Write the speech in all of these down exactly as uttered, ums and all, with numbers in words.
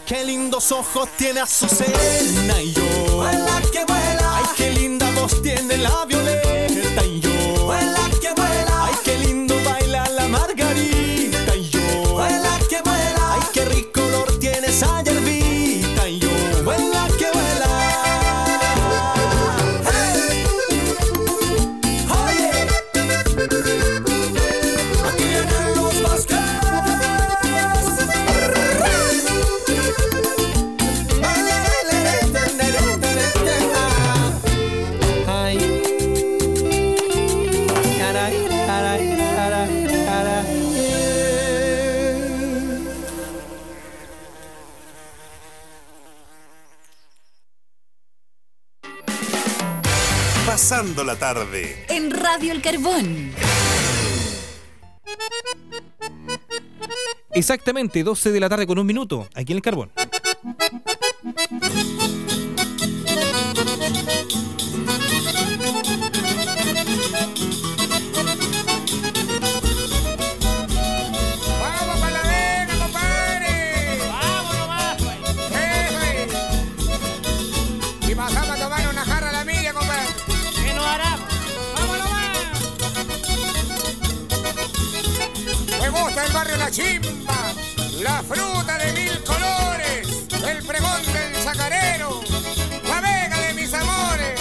Qué lindos ojos tiene Azucena y yo. Vuela que vuela. Ay, qué linda voz tiene la Violeta y yo. Vuela que vuela. Ay, qué lindo baila la Margarita y yo. Vuela que vuela. Ay, qué rico olor tiene esa hierbita y yo. Vuela que vuela. Hey. Oye. Aquí vienen los Vázquez. Pasando la tarde en Radio El Carbón. Exactamente, doce de la tarde con un minuto, aquí en El Carbón. ¡Vamos para la Vega, compadre! ¡Vamos nomás, pues! Y pasamos a tomar una jarra a la milla, compadre. ¿Qué nos hará? ¡Vamos nomás! Me gusta el barrio La Chimba, la fruta de mil colores, el pregón del chacarero, la Vega de mis amores.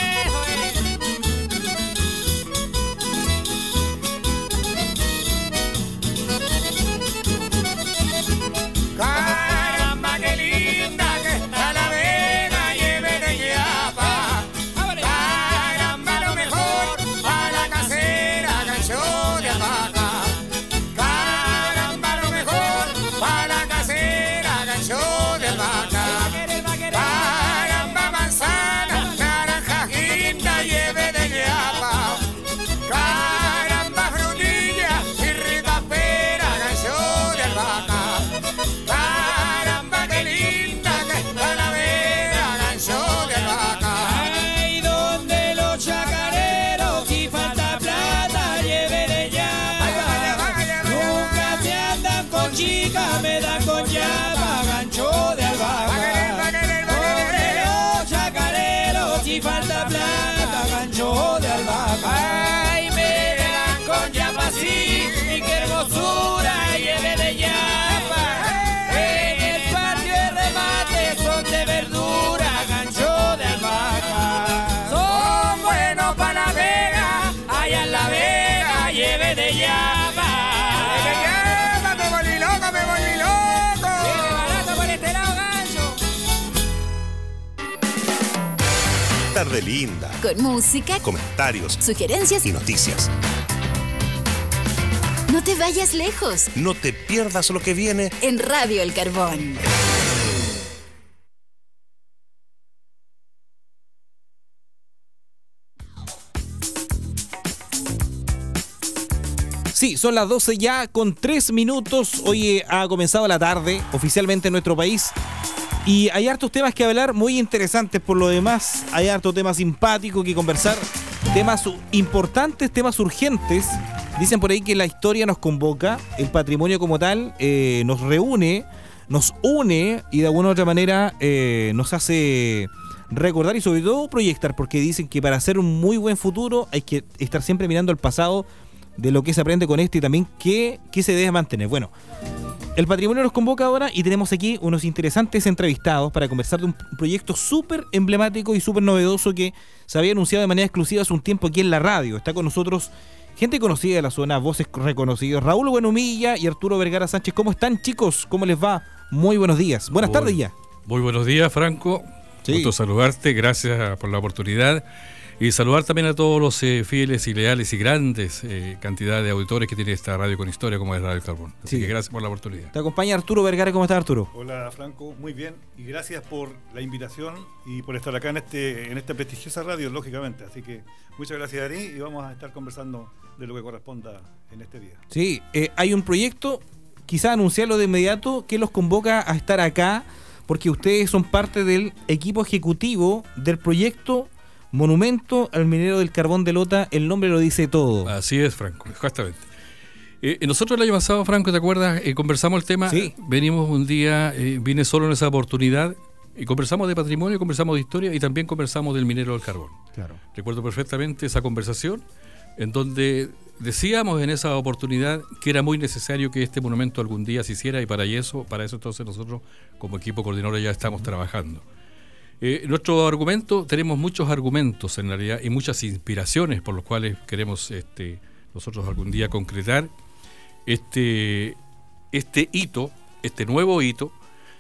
Caramba, qué linda que está la Vega, lleve de Yapa. Caramba, lo mejor a la casera, gancho de albahaca. Caramba, lo mejor a la casera, gancho de albahaca. Caramba, manzana, naranja, guinda, lleve de Yapa. Caramba, frutilla y rica pera, gancho de albahaca. Caramba, qué linda que está la Vega, gancho de albahaca. Ay, donde los chacareros, si falta plata, lleve de llave. Nunca se andan con chicas, me dan con llave, gancho de albahaca. Donde los chacareros, si falta plata, gancho de albahaca. Ay, me dan con llave sí, y qué hermosura, lleve de llave. En el patio de remate son de verdura, gancho de albahaca. Son buenos para la Vega, allá en la Vega, lleve de llama. De llama, me volví loco, me volví loco. Viene barato por este lado, gancho. tarde linda, Con música, comentarios sugerencias y noticias. No te vayas lejos. No te pierdas lo que viene En Radio El Carbón. Sí, son las doce ya con tres minutos. Hoy ha comenzado la tarde oficialmente en nuestro país. Y hay hartos temas que hablar, muy interesantes por lo demás. Hay hartos temas simpáticos que conversar. Temas importantes, temas urgentes. Dicen por ahí que la historia nos convoca, el patrimonio como tal eh, nos reúne, nos une y de alguna u otra manera eh, nos hace recordar y sobre todo proyectar, porque dicen que para hacer un muy buen futuro hay que estar siempre mirando al pasado, de lo que se aprende con este y también qué, qué se debe mantener. Bueno, el patrimonio nos convoca ahora y tenemos aquí unos interesantes entrevistados para conversar de un proyecto súper emblemático y súper novedoso que se había anunciado de manera exclusiva hace un tiempo aquí en la radio. Está con nosotros gente conocida de la zona, voces reconocidas, Raúl Buenumilla y Arturo Vergara Sánchez. ¿Cómo están, chicos? ¿Cómo les va? Muy buenos días. Buenas muy, tardes ya. Muy buenos días, Franco. Sí. Gusto saludarte, gracias por la oportunidad. Y saludar también a todos los eh, fieles y leales y grandes eh, cantidad de auditores que tiene esta radio con historia como es Radio El Carbón. Así Sí. que gracias por la oportunidad. Te acompaña Arturo Vergara. ¿Cómo estás, Arturo? Hola, Franco, muy bien. Y gracias por la invitación y por estar acá en este en esta prestigiosa radio, lógicamente. Así que muchas gracias a ti y vamos a estar conversando de lo que corresponda en este día. Sí, eh, hay un proyecto, quizá anunciarlo de inmediato, que los convoca a estar acá, porque ustedes son parte del equipo ejecutivo del proyecto Monumento al Minero del Carbón de Lota. El nombre lo dice todo. Así es, Franco, justamente. Eh, nosotros el año pasado, Franco, ¿te acuerdas? Eh, conversamos el tema. Sí. Venimos un día, eh, vine solo en esa oportunidad y conversamos de patrimonio, conversamos de historia y también conversamos del minero del carbón. Claro. Recuerdo perfectamente esa conversación en donde decíamos en esa oportunidad que era muy necesario que este monumento algún día se hiciera y para eso, para eso entonces nosotros como equipo coordinador ya estamos trabajando. Eh, nuestro argumento, tenemos muchos argumentos en realidad y muchas inspiraciones por los cuales queremos este, nosotros algún día concretar este, este hito, este nuevo hito.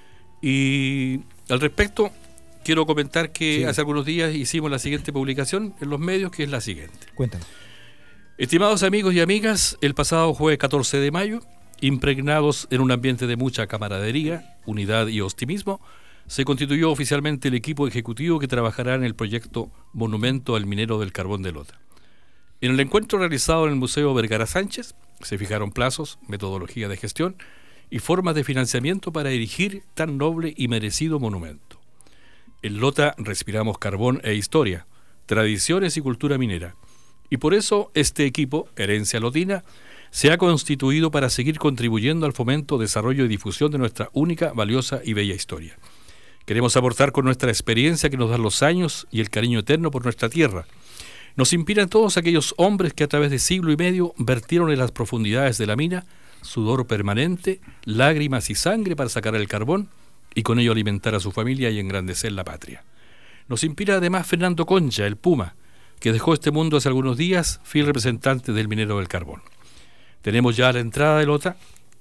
Y al respecto quiero comentar que Sí. hace algunos días hicimos la siguiente publicación en los medios, que es la siguiente. Cuéntanos. Estimados amigos y amigas, el pasado jueves catorce de mayo, impregnados en un ambiente de mucha camaradería, unidad y optimismo, se constituyó oficialmente el equipo ejecutivo que trabajará en el proyecto Monumento al Minero del Carbón de Lota. En el encuentro realizado en el Museo Vergara Sánchez, se fijaron plazos, metodología de gestión y formas de financiamiento para erigir tan noble y merecido monumento. En Lota respiramos carbón e historia, tradiciones y cultura minera. Y por eso este equipo, Herencia Lotina, se ha constituido para seguir contribuyendo al fomento, desarrollo y difusión de nuestra única, valiosa y bella historia. Queremos aportar con nuestra experiencia que nos dan los años y el cariño eterno por nuestra tierra. Nos inspiran todos aquellos hombres que a través de siglo y medio vertieron en las profundidades de la mina sudor permanente, lágrimas y sangre para sacar el carbón y con ello alimentar a su familia y engrandecer la patria. Nos inspira además Fernando Concha, el Puma, que dejó este mundo hace algunos días, fiel representante del minero del carbón. Tenemos ya a la entrada de Lota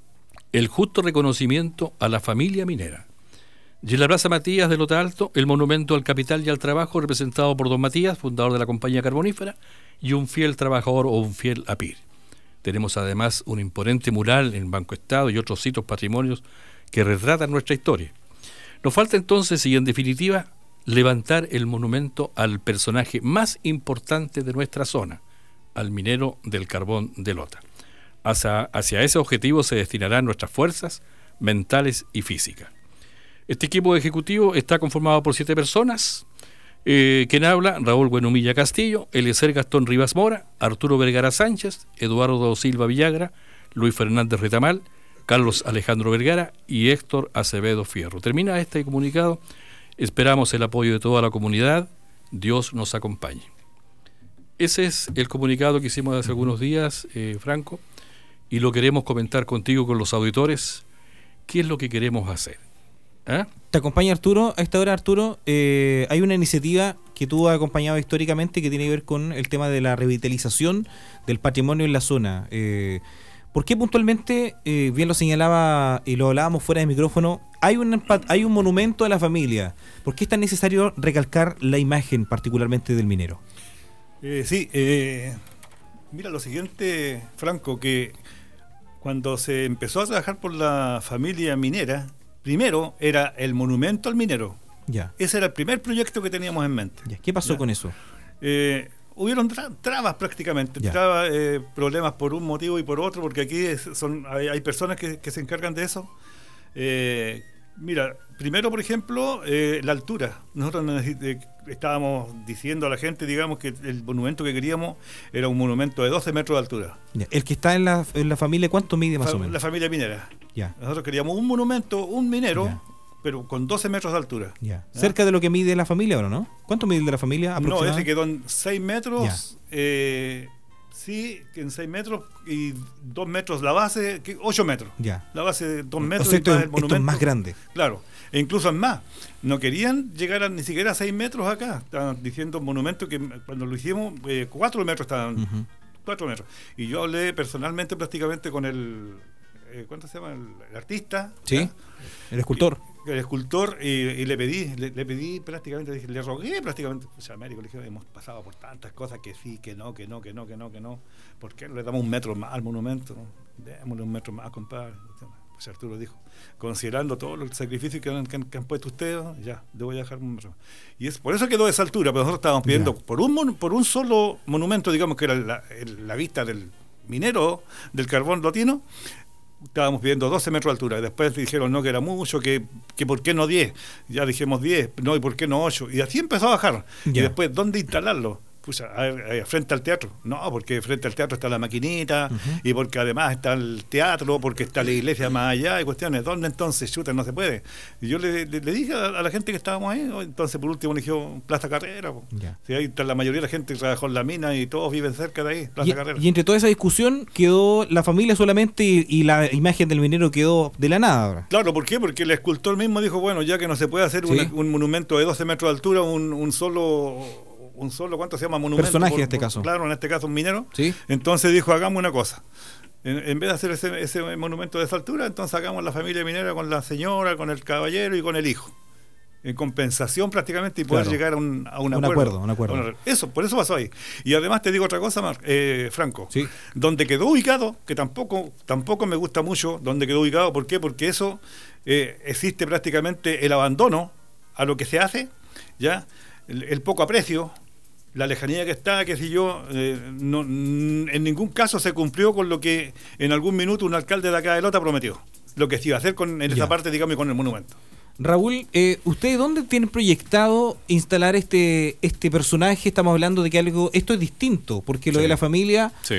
el justo reconocimiento a la familia minera. Y en la Plaza Matías de Lota Alto, el monumento al capital y al trabajo representado por don Matías, fundador de la compañía carbonífera, y un fiel trabajador o un fiel apir. Tenemos además un imponente mural en Banco Estado y otros sitios patrimonios que retratan nuestra historia. Nos falta entonces, y en definitiva, levantar el monumento al personaje más importante de nuestra zona, al minero del carbón de Lota. Hacia, hacia ese objetivo se destinarán nuestras fuerzas mentales y físicas. Este equipo ejecutivo está conformado por siete personas. Eh, quien habla, Raúl Buenumilla Castillo, Eliezer Gastón Rivas Mora, Arturo Vergara Sánchez, Eduardo Silva Villagra, Luis Fernández Retamal, Carlos Alejandro Vergara y Héctor Acevedo Fierro. Termina este comunicado. Esperamos el apoyo de toda la comunidad. Dios nos acompañe. Ese es el comunicado que hicimos hace algunos días, eh, Franco, y lo queremos comentar contigo, con los auditores. ¿Qué es lo que queremos hacer? ¿Ah? Te acompaña Arturo. A esta hora, Arturo, eh, hay una iniciativa que tú has acompañado históricamente que tiene que ver con el tema de la revitalización del patrimonio en la zona. Eh, ¿Por qué puntualmente, eh, bien lo señalaba y lo hablábamos fuera de micrófono, hay un, hay un monumento a la familia? ¿Por qué es tan necesario recalcar la imagen particularmente del minero? Eh, sí, eh, mira lo siguiente, Franco, que cuando se empezó a trabajar por la familia minera, primero era el monumento al minero. Ya. Ese era el primer proyecto que teníamos en mente. Ya. ¿Qué pasó Ya. con eso? Eh, hubieron tra- trabas prácticamente, Ya. trabas, eh, problemas por un motivo y por otro, porque aquí es- son hay, hay personas que, que se encargan de eso. Eh, mira, primero, por ejemplo, eh, la altura. Nosotros necesi- eh, estábamos diciendo a la gente, digamos, que el monumento que queríamos era un monumento de doce metros de altura. Ya. El que está en la, en la familia, ¿cuánto mide más Fa- o menos? La familia minera. Ya. Nosotros queríamos un monumento, un minero, Ya. pero con doce metros de altura. Ya. ¿Ya? ¿Cerca de lo que mide la familia ahora, no? ¿Cuánto mide el de la familia No, aproximadamente? ese quedó en seis metros. Ya. Eh, sí, que en seis metros y dos metros la base, que ocho metros. Ya. La base de dos O metros sea, y esto, más es- el esto es monumento. más grande. Claro, e incluso es más. No querían llegar a ni siquiera a seis metros acá. Estaban diciendo monumento que cuando lo hicimos, eh, cuatro metros estaban. Ujú. Cuatro metros. Y yo hablé personalmente prácticamente con el. Eh, ¿Cuánto se llama? El, el artista. Sí. ¿ya? El escultor. El escultor, y, y le pedí, le, le pedí prácticamente, dije, le rogué prácticamente, o sea, Américo, le dije, hemos pasado por tantas cosas que sí, que no, que no, que no, que no, que no, ¿por qué no le damos un metro más al monumento? Démosle un metro más, compadre. Pues Arturo dijo, considerando todos los sacrificios que han, que han, que han puesto ustedes, ya, le voy a dejar un metro más. Y es por eso quedó de esa altura, pero nosotros estábamos pidiendo Ya. por un mon- por un solo monumento, digamos que era la, el- la vista del minero del carbón lotino. Estábamos pidiendo doce metros de altura. Después dijeron no, que era mucho, que, que por qué no diez. Ya dijimos diez, no, y por qué no ocho. Y así empezó a bajar. Ya. Y después, ¿dónde instalarlo? Pucha, a ver, a ver, frente al teatro. No, porque frente al teatro está la maquinita, uh-huh. y porque además está el teatro, porque está la iglesia más allá, y cuestiones. ¿Dónde entonces, chuta, no se puede? Y yo le, le, le dije a, a la gente que estábamos ahí, entonces por último le dije, Plaza Carrera. Yeah. Sí, ahí está la mayoría de la gente que trabajó en la mina y todos viven cerca de ahí, Plaza y, Carrera. Y entre toda esa discusión quedó la familia solamente y, y la imagen del minero quedó de la nada ahora. Claro, ¿por qué? Porque el escultor mismo dijo, bueno, ya que no se puede hacer ¿sí? una, un monumento de doce metros de altura, un, un solo... un solo, ¿cuánto se llama? Monumento. Personaje por, en este por, caso. Claro, en este caso un minero. ¿Sí? Entonces dijo, hagamos una cosa. En, en vez de hacer ese, ese monumento de esa altura, entonces hagamos la familia minera con la señora, con el caballero y con el hijo. En compensación prácticamente y poder claro. llegar a un, a un, un acuerdo. acuerdo, un acuerdo. Bueno, eso, por eso pasó ahí. Y además te digo otra cosa, Mar, eh, Franco. ¿Sí? Donde quedó ubicado, que tampoco, tampoco me gusta mucho, donde quedó ubicado, ¿por qué? Porque eso eh, existe prácticamente el abandono a lo que se hace, ya el, el poco aprecio, la lejanía que está, qué sé yo, eh, no, en ningún caso se cumplió con lo que en algún minuto un alcalde de acá de Lota prometió, lo que se iba a hacer con, en esa parte, digamos, con el monumento. Raúl, eh, ¿ustedes dónde tienen proyectado instalar este este personaje? Estamos hablando de que algo, esto es distinto, porque lo sí. de la familia sí.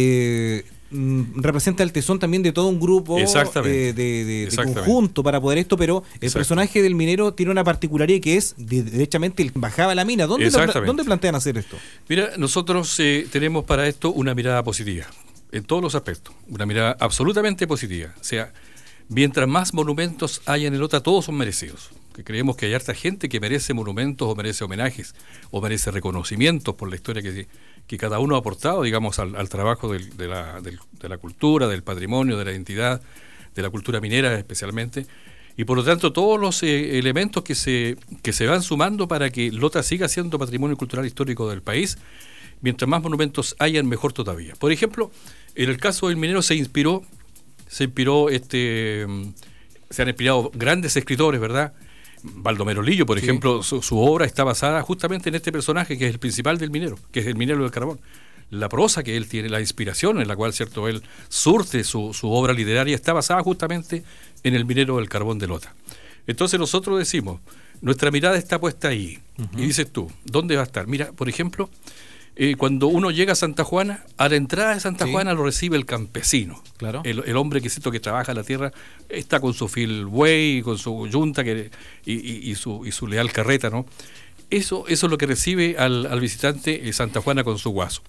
eh, representa el tesón también de todo un grupo eh, de, de, de, de conjunto para poder esto, pero el personaje del minero tiene una particularidad que es de, derechamente el que bajaba la mina. ¿Dónde, lo, ¿dónde plantean hacer esto? Mira, nosotros eh, tenemos para esto una mirada positiva, en todos los aspectos, una mirada absolutamente positiva. O sea, mientras más monumentos haya en el Lota, todos son merecidos. Que creemos que hay harta gente que merece monumentos o merece homenajes o merece reconocimientos por la historia que, que cada uno ha aportado, digamos, al, al trabajo del, de, la, del, de la cultura, del patrimonio, de la identidad, de la cultura minera especialmente. Y por lo tanto, todos los eh, elementos que se, que se van sumando para que Lota siga siendo patrimonio cultural histórico del país, mientras más monumentos hayan, mejor todavía. Por ejemplo, en el caso del minero se inspiró, se inspiró, este, se han inspirado grandes escritores, ¿verdad? Baldomero Lillo, por sí. ejemplo, su, su obra está basada justamente en este personaje que es el principal del minero, que es el minero del carbón. La prosa que él tiene, la inspiración en la cual, cierto, él surte su, su obra literaria está basada justamente en el minero del carbón de Lota. Entonces nosotros decimos, nuestra mirada está puesta ahí. Uh-huh. Y dices tú, ¿dónde va a estar? Mira, por ejemplo, eh, cuando uno llega a Santa Juana, a la entrada de Santa sí. Juana lo recibe el campesino. Claro. El, el hombre que, siento que trabaja la tierra, está con su fil buey, con su yunta que, y, y, y, su, y su leal carreta, ¿no? Eso, eso es lo que recibe al, al visitante eh, Santa Juana con su guaso.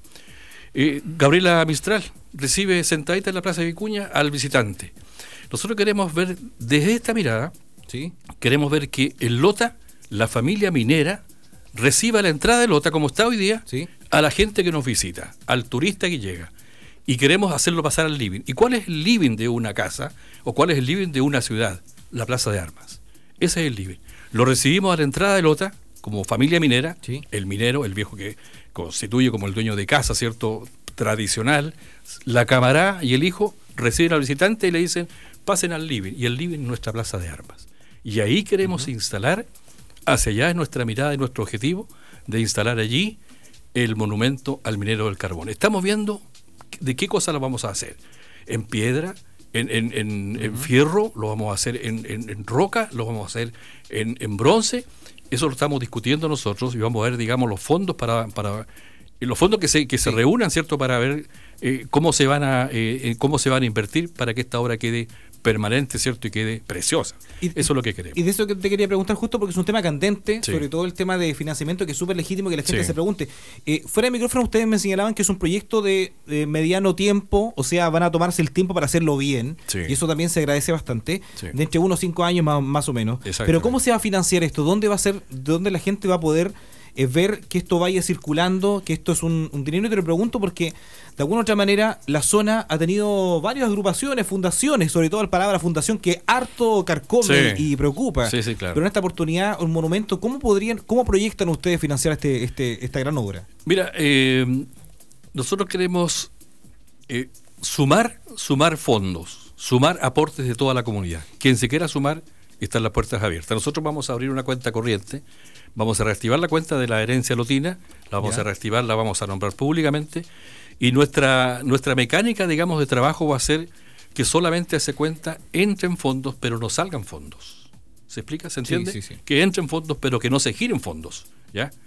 Eh, Gabriela Mistral recibe sentadita en la Plaza de Vicuña al visitante. Nosotros queremos ver, desde esta mirada, ¿sí? queremos ver que en Lota, la familia minera reciba la entrada de Lota, como está hoy día, ¿sí? a la gente que nos visita, al turista que llega. Y queremos hacerlo pasar al living. ¿Y cuál es el living de una casa? ¿O cuál es el living de una ciudad? La Plaza de Armas. Ese es el living. Lo recibimos a la entrada de Lota, como familia minera, ¿sí? el minero, el viejo que constituye como el dueño de casa, ¿cierto? Tradicional. La camará y el hijo reciben al visitante y le dicen, pasen al living. Y el living es nuestra Plaza de Armas. Y ahí queremos uh-huh. instalar, hacia allá es nuestra mirada y nuestro objetivo, de instalar allí el monumento al minero del carbón. Estamos viendo de qué cosa lo vamos a hacer. En piedra, en, en, en, uh-huh. en fierro, lo vamos a hacer en, en, en roca, lo vamos a hacer en, en bronce. Eso lo estamos discutiendo nosotros y vamos a ver, digamos, los fondos para, para los fondos que se que sí. se reúnan, ¿cierto? Para ver eh, cómo se van a eh, cómo se van a invertir para que esta obra quede permanente, ¿cierto? Y quede preciosa. Y, eso es lo que queremos. Y de eso que te quería preguntar justo porque es un tema candente, sí. sobre todo el tema de financiamiento, que es súper legítimo que la gente sí. se pregunte. Eh, fuera de micrófono ustedes me señalaban que es un proyecto de, de mediano tiempo, o sea, van a tomarse el tiempo para hacerlo bien, sí. y eso también se agradece bastante, sí. de entre uno o cinco años más, más o menos. Pero ¿cómo se va a financiar esto? ¿Dónde va a ser, dónde la gente va a poder es ver que esto vaya circulando, que esto es un, un dinero? Y te lo pregunto porque de alguna u otra manera la zona ha tenido varias agrupaciones, fundaciones, sobre todo la palabra fundación, que harto carcome sí. y preocupa. Sí, sí, claro. Pero en esta oportunidad, un monumento, ¿cómo podrían, cómo proyectan ustedes financiar este, este, esta gran obra? Mira, eh, nosotros queremos eh, sumar, sumar fondos, sumar aportes de toda la comunidad. Quien se quiera sumar, están las puertas abiertas. Nosotros vamos a abrir una cuenta corriente, vamos a reactivar la cuenta de la herencia lotina, la vamos ya. a reactivar, la vamos a nombrar públicamente, y nuestra nuestra mecánica, digamos, de trabajo va a ser que solamente a esa cuenta entren fondos, pero no salgan fondos. ¿Se explica? ¿Se entiende? Sí, sí, sí. Que entren fondos, pero que no se giren fondos, ¿ya?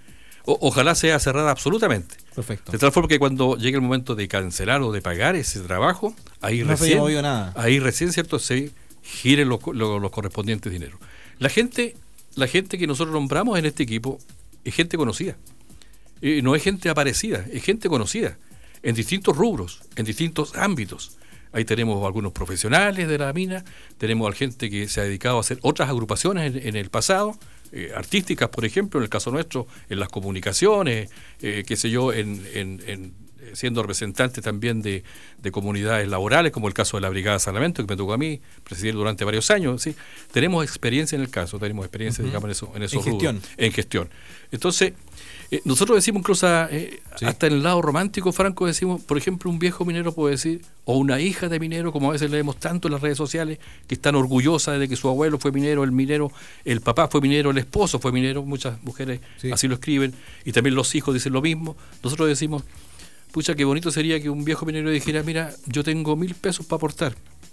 O, ojalá sea cerrada absolutamente. Perfecto. De tal forma que cuando llegue el momento de cancelar o de pagar ese trabajo, ahí No se recién, haya movido nada. ahí recién, ¿cierto?, se giren los, los, los correspondientes dineros. La gente, la gente que nosotros nombramos en este equipo es gente conocida. Eh, no es gente aparecida, es gente conocida en distintos rubros, en distintos ámbitos. Ahí tenemos algunos profesionales de la mina, tenemos a gente que se ha dedicado a hacer otras agrupaciones en, en el pasado, eh, artísticas, por ejemplo, en el caso nuestro, en las comunicaciones, eh, qué sé yo, en, en, en siendo representante también de, de comunidades laborales, como el caso de la Brigada Salvamento, que me tocó a mí presidir durante varios años. ¿Sí? Tenemos experiencia en el caso, tenemos experiencia, uh-huh. digamos, en, eso, en esos en gestión. rubros, en gestión. Entonces, eh, nosotros decimos incluso, eh, sí. hasta en el lado romántico, Franco, decimos, por ejemplo, un viejo minero puede decir, o una hija de minero, como a veces leemos tanto en las redes sociales, que están orgullosas de que su abuelo fue minero, el minero, el papá fue minero, el esposo fue minero, muchas mujeres sí. así lo escriben, y también los hijos dicen lo mismo. Nosotros decimos, pucha, qué bonito sería que un viejo minero dijera, mira, yo tengo mil pesos para aportar,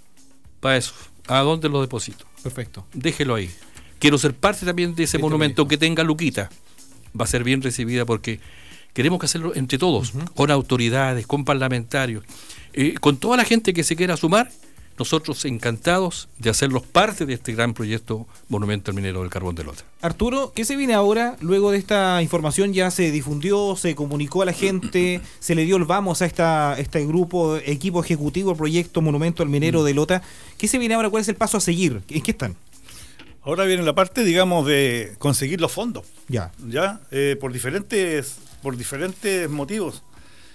para eso, ¿a dónde lo deposito? Perfecto. Déjelo ahí. Quiero ser parte también de ese Esto monumento, que tenga luquita. Va a ser bien recibida porque queremos que hacerlo entre todos, uh-huh. con autoridades, con parlamentarios, eh, con toda la gente que se quiera sumar. Nosotros encantados de hacerlos parte de este gran proyecto Monumento al Minero del Carbón de Lota. Arturo, ¿qué se viene ahora? Luego de esta información ya se difundió, se comunicó a la gente, se le dio el vamos a esta este grupo, equipo ejecutivo, proyecto Monumento al Minero de Lota. ¿Qué se viene ahora? ¿Cuál es el paso a seguir? ¿En qué están? Ahora viene la parte, digamos, de conseguir los fondos. Ya. Ya, eh, por diferentes, por diferentes motivos.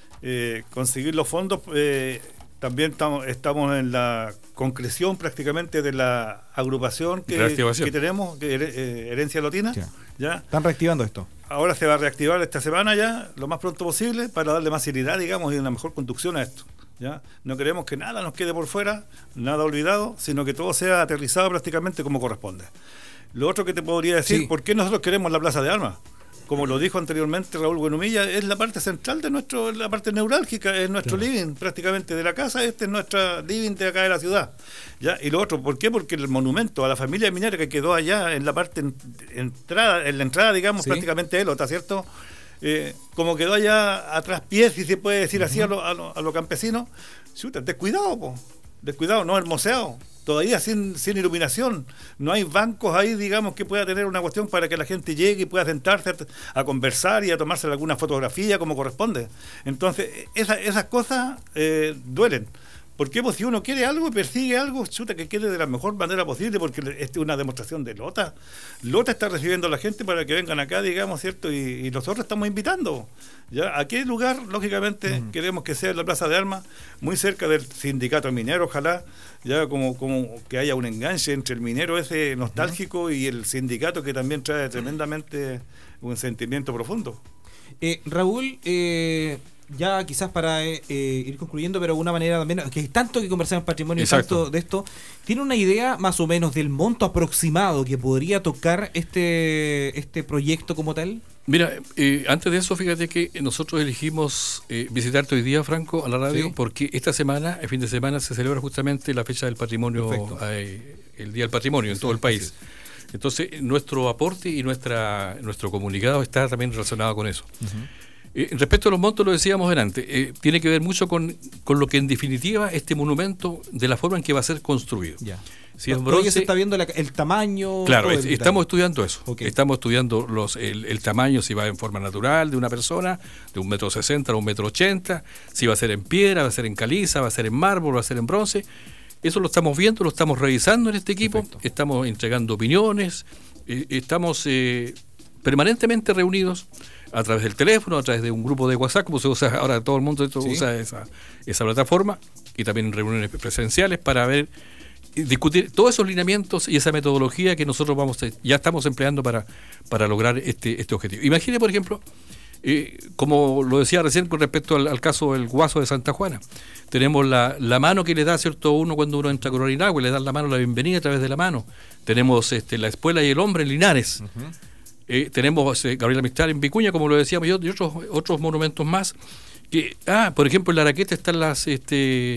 Eh, conseguir los fondos... Eh, También estamos, estamos en la concreción prácticamente de la agrupación que, que tenemos, que, eh, Herencia Lotina. Sí. ¿Ya? Están reactivando esto. Ahora se va a reactivar esta semana ya, lo más pronto posible, para darle más seriedad, digamos, y una mejor conducción a esto. ¿Ya? No queremos que nada nos quede por fuera, nada olvidado, sino que todo sea aterrizado prácticamente como corresponde. Lo otro que te podría decir, sí. ¿por qué nosotros queremos la Plaza de Armas? Como lo dijo anteriormente Raúl Buenumilla, es la parte central de nuestro, la parte neurálgica, es nuestro claro. living prácticamente de la casa, este es nuestra living de acá de la ciudad. ¿Ya? Y lo otro, ¿por qué? Porque el monumento a la familia minera que quedó allá en la parte en, entrada, en la entrada, digamos, sí. prácticamente de Lota, ¿cierto? Eh, como quedó allá atrás pies, si se puede decir uh-huh. así a los a lo, a lo campesinos, chuta, descuidado, po, descuidado, no hermoseado. Todavía sin, sin iluminación, no hay bancos ahí, digamos, que pueda tener una cuestión para que la gente llegue y pueda sentarse a, a conversar y a tomarse alguna fotografía como corresponde. Entonces, esa, esas cosas eh, duelen. ¿Por qué? Pues si uno quiere algo y persigue algo, chuta, que quede de la mejor manera posible, porque esta es una demostración de Lota. Lota está recibiendo a la gente para que vengan acá, digamos, ¿cierto? Y, y nosotros estamos invitando. ¿Ya? ¿A qué lugar? Lógicamente, mm. queremos que sea en la Plaza de Armas, muy cerca del sindicato minero, ojalá, ya como, como que haya un enganche entre el minero ese nostálgico mm. y el sindicato que también trae tremendamente un sentimiento profundo. Eh, Raúl, eh... ya quizás para eh, eh, ir concluyendo, pero de alguna manera también, que es tanto que conversar en patrimonio y tanto de esto, ¿tiene una idea más o menos del monto aproximado que podría tocar este este proyecto como tal? Mira, eh, antes de eso, fíjate que nosotros elegimos eh, visitarte hoy día, Franco, a la radio, ¿sí? Porque esta semana, el fin de semana, se celebra justamente la fecha del patrimonio, eh, el Día del Patrimonio en sí, todo el país. Sí. Entonces, nuestro aporte y nuestra nuestro comunicado está también relacionado con eso. Uh-huh. Eh, respecto a los montos, lo decíamos delante, eh, tiene que ver mucho con, con lo que en definitiva este monumento, de la forma en que va a ser construido. Ya. Si es bronce, se está viendo la, el tamaño. Claro, es, estamos estudiando eso. Okay. Estamos estudiando los, el, el tamaño, si va en forma natural de una persona, de un metro sesenta a un metro ochenta, si va a ser en piedra, va a ser en caliza, va a ser en mármol, va a ser en bronce. Eso lo estamos viendo, lo estamos revisando en este equipo. Perfecto. Estamos entregando opiniones, eh, estamos eh, permanentemente reunidos a través del teléfono, a través de un grupo de WhatsApp, como se usa ahora, todo el mundo ¿sí? usa esa, esa plataforma, y también en reuniones presenciales para ver, discutir todos esos lineamientos y esa metodología que nosotros vamos a, ya estamos empleando para, para lograr este, este objetivo. Imagine, por ejemplo, eh, como lo decía recién con respecto al, al caso del Guaso de Santa Juana, tenemos la, la mano que le da, ¿cierto?, uno cuando uno entra a Coronilagua, le dan la mano, la bienvenida a través de la mano. Tenemos este, la Espuela y el Hombre en Linares. Uh-huh. Eh, tenemos eh, Gabriela Mistral en Vicuña, como lo decíamos yo, y otros otros monumentos más. Que, ah, por ejemplo, en la Araqueta están las este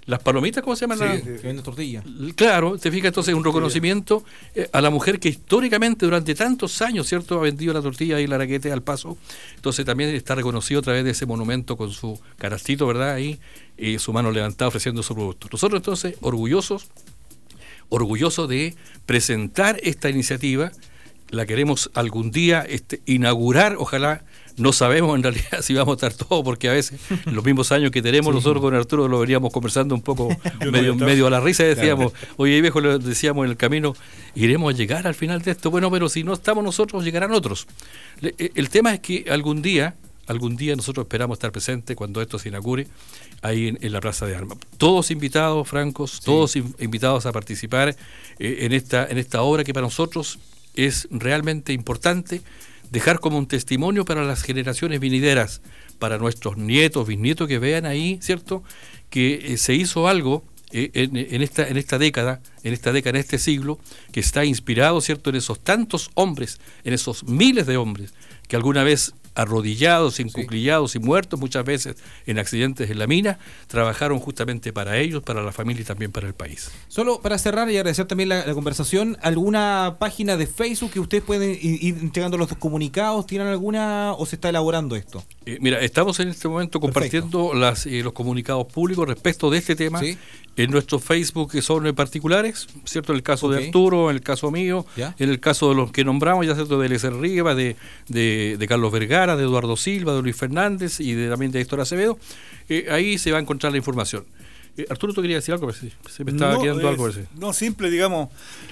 las palomitas, ¿cómo se llaman? Sí, las- sí. Que vende tortilla. Claro, te fijas, entonces un reconocimiento eh, a la mujer que históricamente durante tantos años, ¿cierto?, ha vendido la tortilla y el araquete al paso. Entonces también está reconocido a través de ese monumento con su canastito, ¿verdad?, ahí, y su mano levantada ofreciendo su producto. Nosotros entonces, orgullosos, orgullosos de presentar esta iniciativa, la queremos algún día este, inaugurar, ojalá. No sabemos en realidad si vamos a estar todos, porque a veces los mismos años que tenemos nosotros con Arturo lo veníamos conversando un poco medio, medio a la risa, y decíamos, oye viejo, le decíamos en el camino, iremos a llegar al final de esto. Bueno, pero si no estamos nosotros, llegarán otros. Le- El tema es que algún día, algún día nosotros esperamos estar presentes cuando esto se inaugure ahí en, en la Plaza de Armas. Todos invitados, francos, todos in- invitados a participar eh, en esta, en esta obra que para nosotros es realmente importante, dejar como un testimonio para las generaciones venideras, para nuestros nietos, bisnietos que vean ahí, ¿cierto?, que eh, se hizo algo eh, en, en esta en esta década, en esta década, en este siglo, que está inspirado, ¿cierto?, en esos tantos hombres, en esos miles de hombres que alguna vez arrodillados, encuclillados y muertos muchas veces en accidentes en la mina, trabajaron justamente para ellos, para la familia y también para el país. Solo para cerrar y agradecer también la, la conversación, ¿alguna página de Facebook que ustedes pueden ir, ir entregando los comunicados? ¿Tienen alguna o se está elaborando esto? Eh, mira, estamos en este momento compartiendo las, eh, los comunicados públicos respecto de este tema Sí. en nuestros Facebook, que son eh, particulares, ¿cierto? En el caso Ok. de Arturo, en el caso mío, Ya. en el caso de los que nombramos, ya cierto, de Eliezer Rivas, de, de, de Carlos Vergara, de Eduardo Silva, de Luis Fernández y de, también de Héctor Acevedo. Eh, ahí se va a encontrar la información. Eh, Arturo, ¿tú querías decir algo? Se, se me estaba No, quedando es- algo. Parece. No, simple, digamos.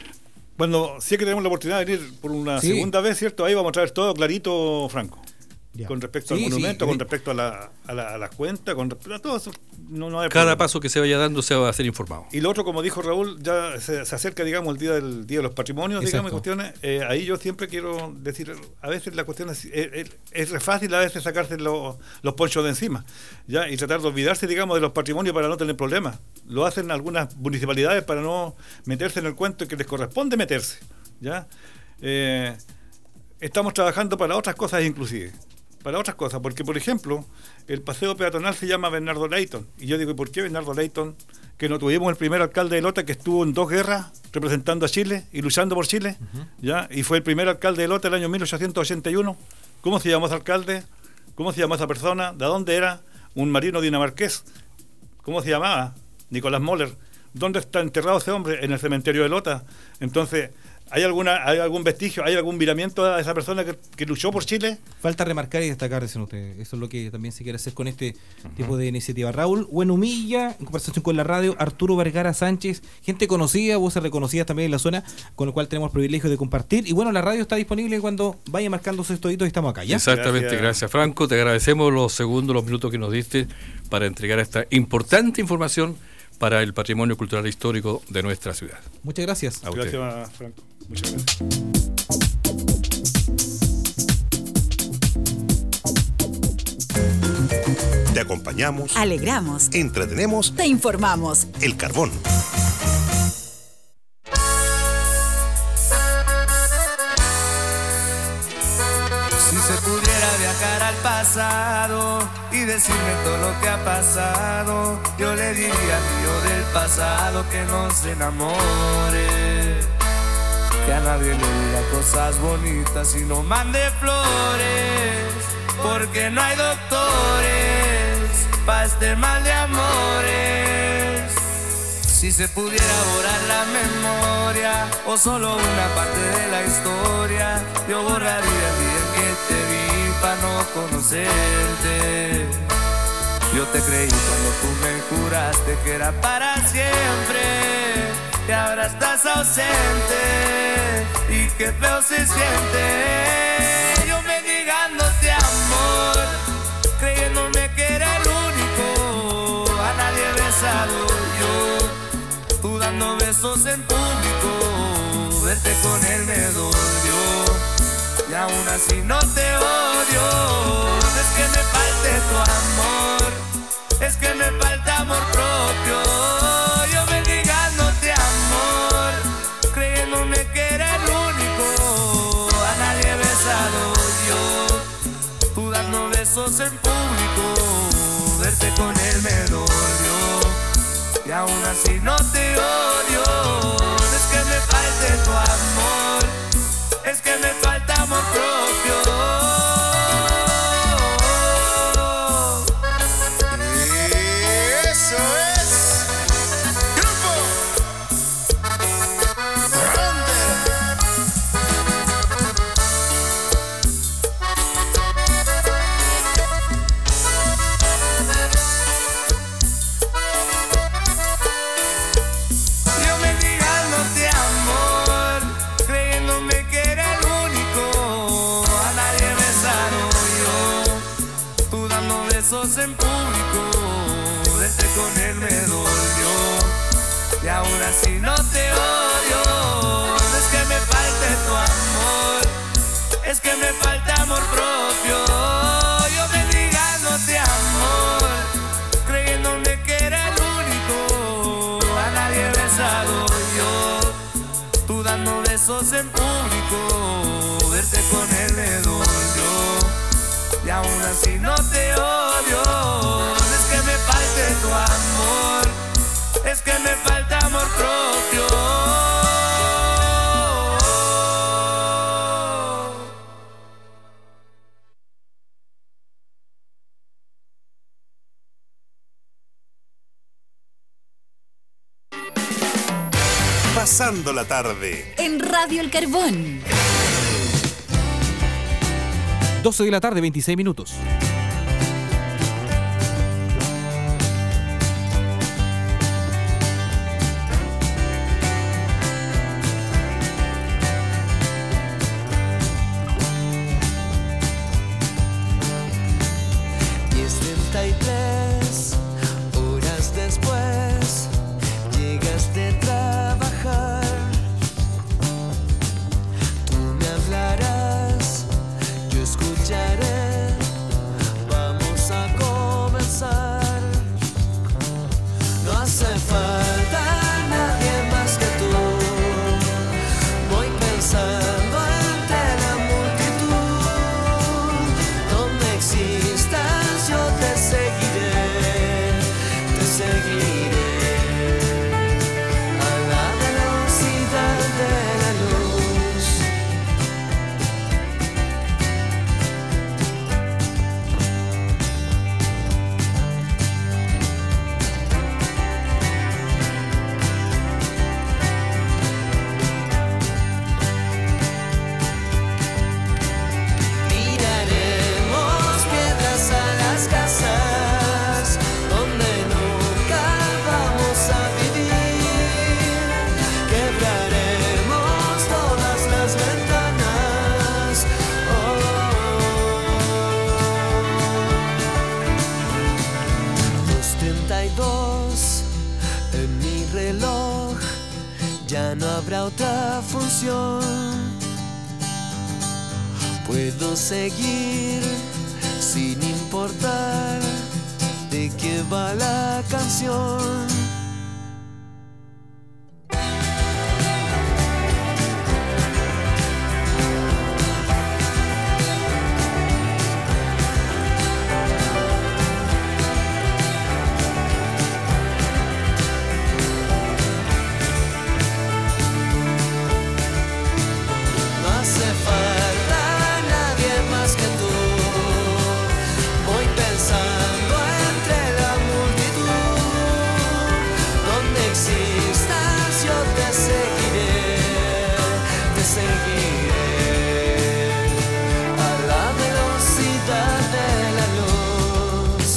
Cuando sí que tenemos la oportunidad de venir por una Sí. segunda vez, ¿cierto? Ahí vamos a traer todo clarito, Franco. Ya. Con respecto Sí, al monumento, sí. con respecto a la, a la, a la cuenta, con respecto a todo eso. No, no hay Cada problema. paso que se vaya dando se va a ser informado. Y lo otro, como dijo Raúl, ya se, se acerca, digamos, el día del día de los patrimonios, digamos, y Exacto. cuestiones. Eh, ahí yo siempre quiero decir, a veces la cuestión es, es, es- es re fácil a veces sacarse los, los ponchos de encima, ya, y tratar de olvidarse, digamos, de los patrimonios para no tener problemas. Lo hacen algunas municipalidades para no meterse en el cuento que les corresponde meterse, ya. Eh, estamos trabajando para otras cosas inclusive. Para otras cosas, porque por ejemplo, el paseo peatonal se llama Bernardo Leighton. Y yo digo, ¿y por qué Bernardo Leighton? Que no tuvimos el primer alcalde de Lota que estuvo en dos guerras representando a Chile y luchando por Chile, ¿ya? Y fue el primer alcalde de Lota el año mil ochocientos ochenta y uno. ¿Cómo se llamó ese alcalde? ¿Cómo se llamó esa persona? ¿De dónde era? Un marino dinamarqués. ¿Cómo se llamaba? Nicolás Moller. ¿Dónde está enterrado ese hombre? En el cementerio de Lota. Entonces, ¿hay alguna hay algún vestigio, hay algún viramiento a esa persona que, que luchó por Chile? Falta remarcar y destacar, dicen ustedes. Eso es lo que también se quiere hacer con este tipo de iniciativa. Raúl Buenumilla, en conversación con la radio, Arturo Vergara Sánchez, gente conocida, voces reconocidas también en la zona, con lo cual tenemos el privilegio de compartir. Y bueno, la radio está disponible cuando vaya marcando sus toditos y estamos acá, ¿ya? Exactamente, gracias. Gracias. Franco. Te agradecemos los segundos, los minutos que nos diste para entregar esta importante información para el patrimonio cultural e histórico de nuestra ciudad. Muchas gracias. A usted. Gracias, Franco. Muchas gracias. Te acompañamos, Alegramos. entretenemos Te informamos. el carbón. Si se pudiera viajar al pasado y decirme todo lo que ha pasado, yo le diría al yo del pasado que no se enamore, que a nadie le diga cosas bonitas y no mande flores, porque no hay doctores para este mal de amores. Si se pudiera borrar la memoria o solo una parte de la historia, yo borraría el día en que te vi para no conocerte. Yo te creí cuando tú me juraste que era para siempre, y ahora estás ausente y qué feo se siente. Yo mendigándote amor, creyéndome que era el único, a nadie he besado yo, tú dando besos en público, verte con él me dolió, y aún así no te odio. No es que me falte tu amor, es que me falta amor propio. Yo mendigándote amor, creyéndome que era el único, a nadie he besado yo, tú dando besos en público, verte con él me dolió, aún así no te odio. Es que me falte tu amor, es que me falta amor propio. Eso es Grupo Grande. Yo mendigándote amor, creyéndome que era el único. A nadie he besado yo, tú dando besos en público. Verte con él me dolió, y aún así no te odio. Es que me falte tu amor, es que me falta amor propio. Yo mendigándote amor, creyéndome que era el único. A nadie he besado yo, tú dando besos en público. Verte con él me dolió, y aún así no te odio. Es que me falte tu amor, es que me falta amor propio. Pasando la tarde. En Radio El Carbón. doce de la tarde, veintiséis minutos. diez treinta y tres horas después llegas de trabajar. Tú me hablarás, yo escucharé, vamos a comenzar. No hace falta nadie más que tú, voy pensando entre la multitud. Donde existas yo te seguiré, te seguiré a la velocidad de la luz. Tiraremos piedras a las casas donde nunca vamos a vivir. Quebraremos todas las ventanas. Oh. dos treinta y dos en mi reloj, ya no habrá otra función. Puedo seguir sin importar de qué va la canción. No hace falta nadie más que tú, voy pensando entre la multitud. Donde existas yo te seguiré, te seguiré a la velocidad de la luz.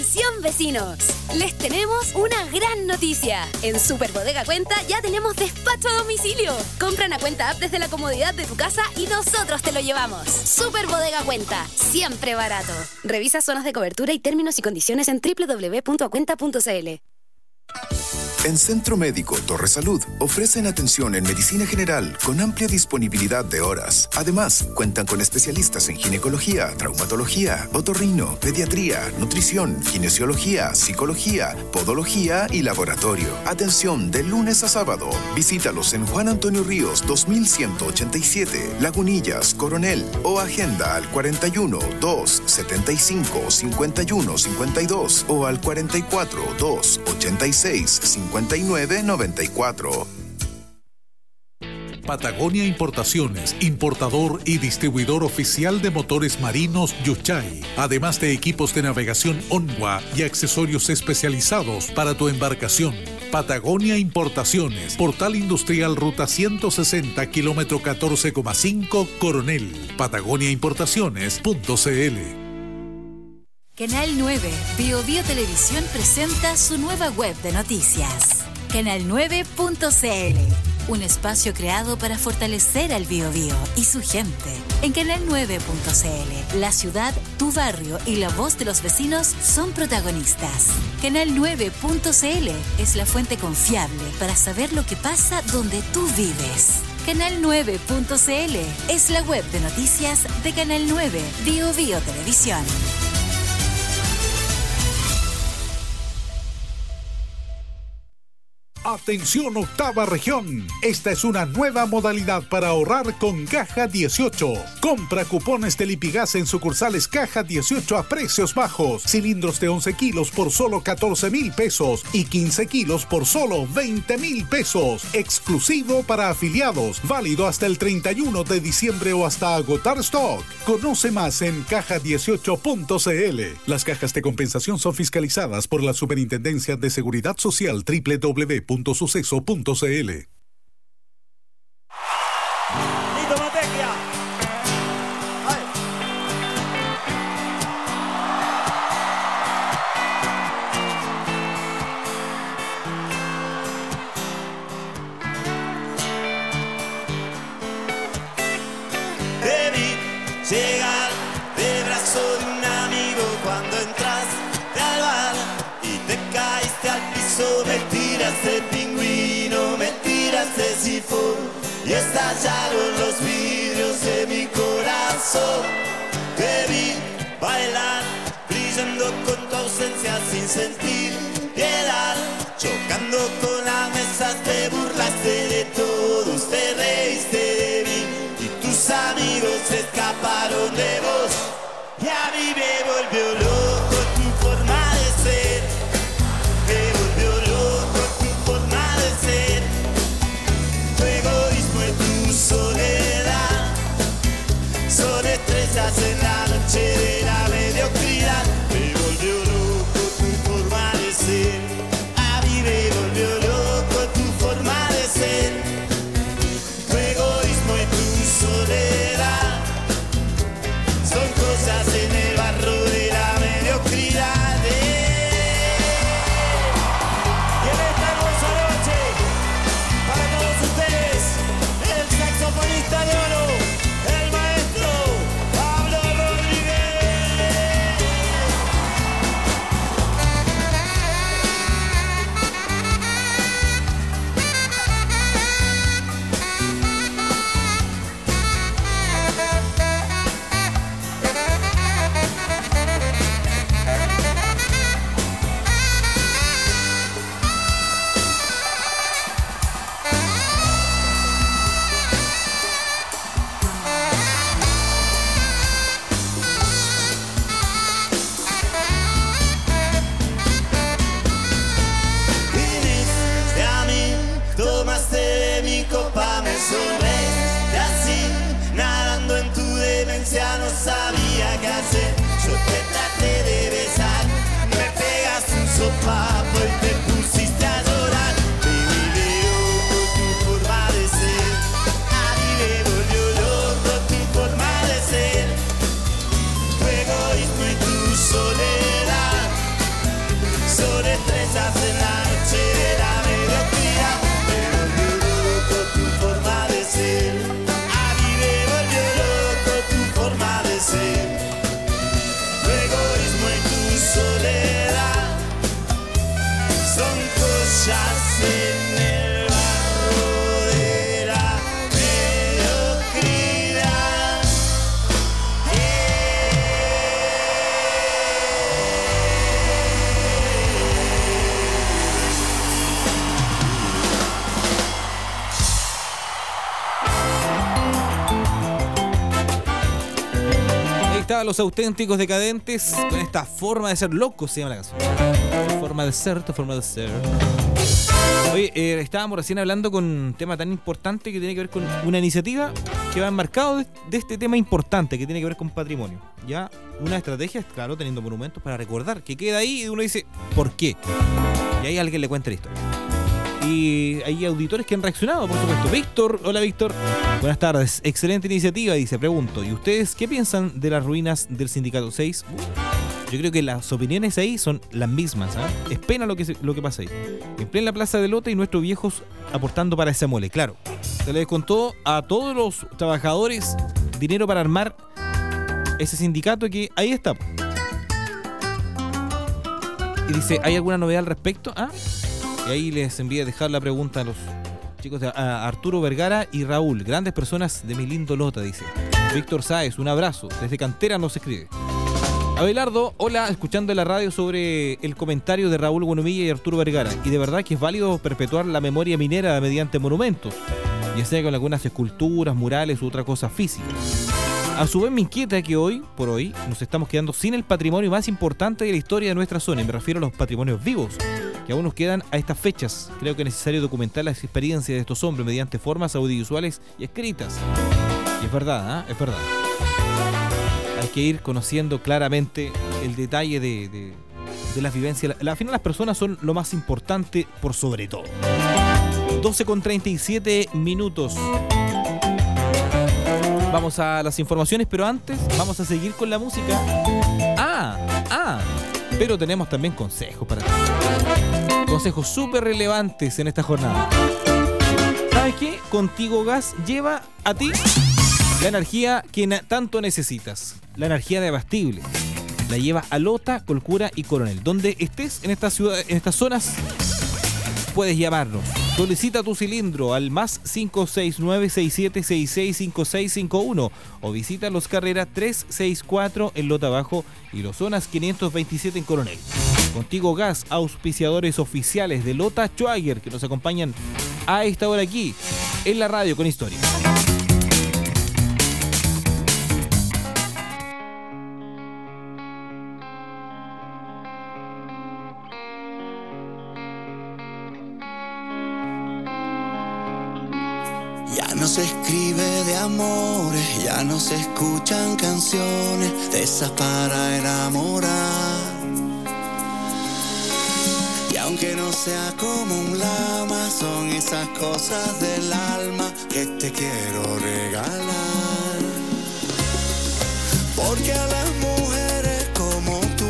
Atención vecinos, les tenemos una gran noticia. En Super Bodega Cuenta ya tenemos despacho a domicilio. Compra una cuenta app desde la comodidad de tu casa y nosotros te lo llevamos. Super Bodega Cuenta, siempre barato. Revisa zonas de cobertura y términos y condiciones en doble u doble u doble u punto acuenta punto c l. En Centro Médico Torre Salud ofrecen atención en medicina general con amplia disponibilidad de horas. Además, cuentan con especialistas en ginecología, traumatología, otorrino, pediatría, nutrición, kinesiología, psicología, podología y laboratorio. Atención de lunes a sábado. Visítalos en Juan Antonio Ríos dos mil ciento ochenta y siete, Lagunillas, Coronel o agenda al cuarenta y uno, dos, setenta y cinco, cincuenta y uno, cincuenta y dos o al cuarenta y cuatro, dos, ochenta y seis, cincuenta y nueve, noventa y cuatro. Patagonia Importaciones, importador y distribuidor oficial de motores marinos Yuchay, además de equipos de navegación Onwa y accesorios especializados para tu embarcación. Patagonia Importaciones, Portal Industrial Ruta ciento sesenta, kilómetro catorce coma cinco, Coronel. Patagonia Importaciones punto c l. Canal nueve, Bio Bio Televisión presenta su nueva web de noticias. canal nueve punto c l, un espacio creado para fortalecer al Bio Bio y su gente. En canal nueve punto c l, la ciudad, tu barrio y la voz de los vecinos son protagonistas. canal nueve punto c l es la fuente confiable para saber lo que pasa donde tú vives. canal nueve punto c l es la web de noticias de Canal nueve, Bio Bio Televisión. Atención octava región, esta es una nueva modalidad para ahorrar con Caja dieciocho. Compra cupones de Lipigas en sucursales Caja dieciocho a precios bajos. Cilindros de once kilos por solo catorce mil pesos y quince kilos por solo veinte mil pesos. Exclusivo para afiliados, válido hasta el treinta y uno de diciembre o hasta agotar stock. Conoce más en caja dieciocho punto c l. Las cajas de compensación son fiscalizadas por la Superintendencia de Seguridad Social doble u doble u doble u punto suceso punto c l. Lito Matecchia. Ay. Te vi llegar de brazo de un amigo cuando entraste al bar y te caíste al piso, me tiraste pingüino, me tiraste sifón y estallaron los vidrios de mi corazón. Te vi bailar, brillando con tu ausencia sin sentir piedad, chocando con las mesas, te burlaste de todos, te reíste de mí y tus amigos se escaparon de vos. Y a mí me volvió loco tu forma de ser, me volvió loco tu forma de ser, tu egoísmo y tu soledad, son estrellas en la noche de la mediocridad. Me volvió loco tu forma de ser, a mí me volvió loco tu forma de ser, tu egoísmo y tu soledad, son cosas en el barro de la mediocridad. estaban los auténticos decadentes con esta forma de ser locos, se llama la canción. Tu forma de ser, tu forma de ser. Oye, eh, estábamos recién hablando con un tema tan importante que tiene que ver con una iniciativa que va enmarcado de, de este tema importante que tiene que ver con patrimonio. Ya, una estrategia, claro, teniendo monumentos para recordar, que queda ahí y uno dice, ¿por qué? Y ahí alguien le cuenta la historia. Y hay auditores que han reaccionado, por supuesto. Víctor, hola Víctor. Buenas tardes, excelente iniciativa, dice, pregunto, ¿y ustedes qué piensan de las ruinas del Sindicato seis? Yo creo que las opiniones ahí son las mismas, ¿eh? Es pena lo que, se, lo que pasa ahí. En plena plaza de Lota y nuestros viejos aportando para esa mole, claro. Se les contó a todos los trabajadores dinero para armar ese sindicato que ahí está. Y dice, ¿hay alguna novedad al respecto? ¿Ah? Y ahí les envié a dejar la pregunta a los chicos de a Arturo Vergara y Raúl, grandes personas de mi lindo Lota, dice. Víctor Sáez, un abrazo. Desde Cantera nos escribe. Abelardo, hola, escuchando en la radio sobre el comentario de Raúl Buenumilla y Arturo Vergara. Y de verdad que es válido perpetuar la memoria minera mediante monumentos, ya sea con algunas esculturas, murales u otra cosa física. A su vez me inquieta que hoy, por hoy, nos estamos quedando sin el patrimonio más importante de la historia de nuestra zona. Y me refiero a los patrimonios vivos, que aún nos quedan a estas fechas. Creo que es necesario documentar las experiencias de estos hombres mediante formas audiovisuales y escritas. Y es verdad, ¿eh? Es verdad. Hay que ir conociendo claramente el detalle de, de, de las vivencias. Al final las personas son lo más importante por sobre todo. doce con treinta y siete minutos. Vamos a las informaciones, pero antes vamos a seguir con la música. Ah, ah, pero tenemos también consejos para ti. Consejos súper relevantes en esta jornada. ¿Sabes qué? Contigo Gas lleva a ti la energía que na- tanto necesitas. La energía de Abastible. La lleva a Lota, Colcura y Coronel. Donde estés en estas ciudades, en estas zonas, puedes llamarnos. Solicita tu cilindro al más cinco seis nueve, seis siete seis seis, cinco seis cinco uno o visita Los Carreras trescientos sesenta y cuatro en Lota Bajo y Los Zonas quinientos veintisiete en Coronel. Contigo Gas, auspiciadores oficiales de Lota Schwager, que nos acompañan a esta hora aquí en la radio con historia. Ya no se escribe de amores, ya no se escuchan canciones de esas para enamorar. Y aunque no sea como un lama, son esas cosas del alma que te quiero regalar. Porque a las mujeres como tú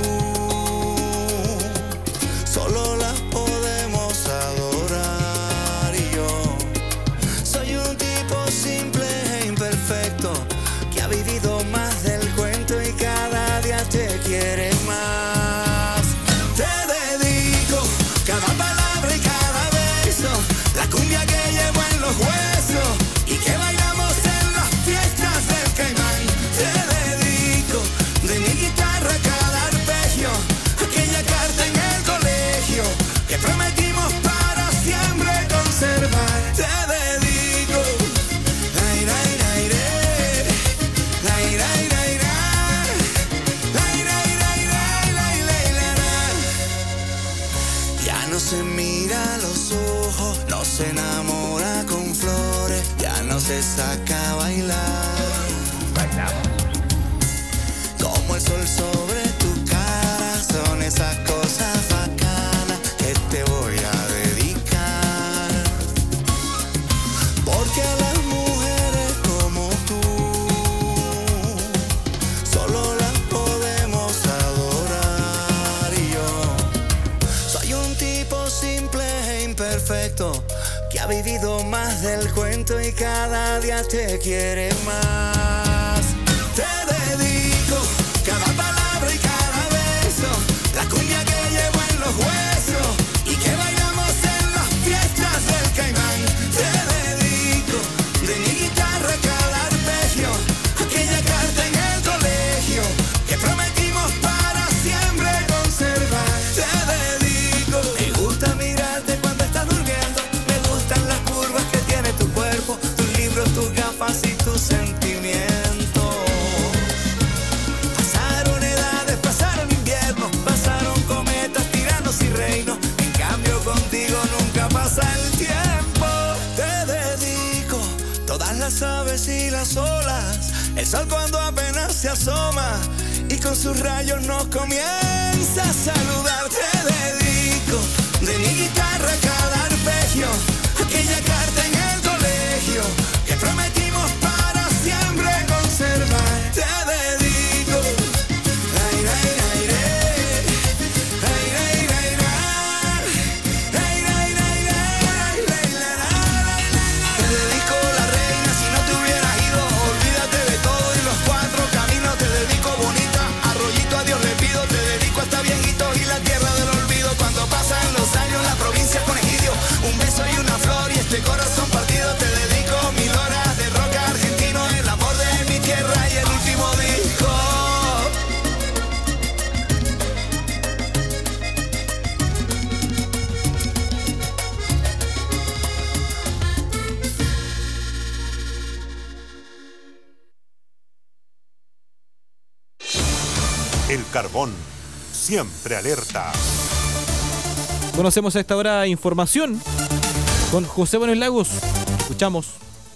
solo las podemos adorar. Y yo soy un tipo simple e imperfecto que ha vivido más del cuento y cada día te quiere más. Te dedico cada palabra y cada beso, la cumbia que llevo en los huesos y que bailamos en las fiestas del Caimán. Te dedico de mi guitarra cada arpegio, aquella carta en el colegio que prometimos para siempre conservar. Te dedico ay, ay, ay, ay, ay, ay, ay, ay, ay, ay, ay, ay. Ya no se mira a los ojos, no se enamora con flores, ya no se saca a bailar. Bailamos. Como el sol sobre tu cara, son esas cosas bacanas que te voy a dedicar. Porque a las mujeres como tú solo las podemos adorar. Y yo soy un tipo simple e imperfecto que ha vivido más del cuento y cada día te quiere más. Te dedico cada palabra y cada beso, la cumbia que llevo en los huesos y que bailamos en las fiestas del Caimán. Te dedico de mi guitarra cada arpegio, aquella carta en el colegio que prometimos para siempre conservar. Te dedico. Me gusta mirarte cuando estás durmiendo, me gustan las curvas que tiene tu cuerpo, tus libros, tus gafas y tus sentimientos. más las aves y las olas, el sol cuando apenas se asoma y con sus rayos nos comienza a saludar. Te dedico de mi guitarra cada arpegio, aquella carta en el colegio que prometimos para siempre conservar. Te dedico, ay, ay, ay, ay, ay, ay, ay, ay, ay, ay, ay, te dedico la reina si no te hubieras ido, olvídate de todo y los cuatro caminos. Te dedico bonita, arroyito a Dios le pido, te dedico hasta viejitos y la tierra del olvido. Cuando pasan los años la provincia con egidio, un beso y una flor y este corazón partido. Te dedico mil horas de rock argentino, el amor de mi tierra y el último disco. El Carbón, siempre alerta. Conocemos a esta hora información con José Buenos Lagos. Escuchamos.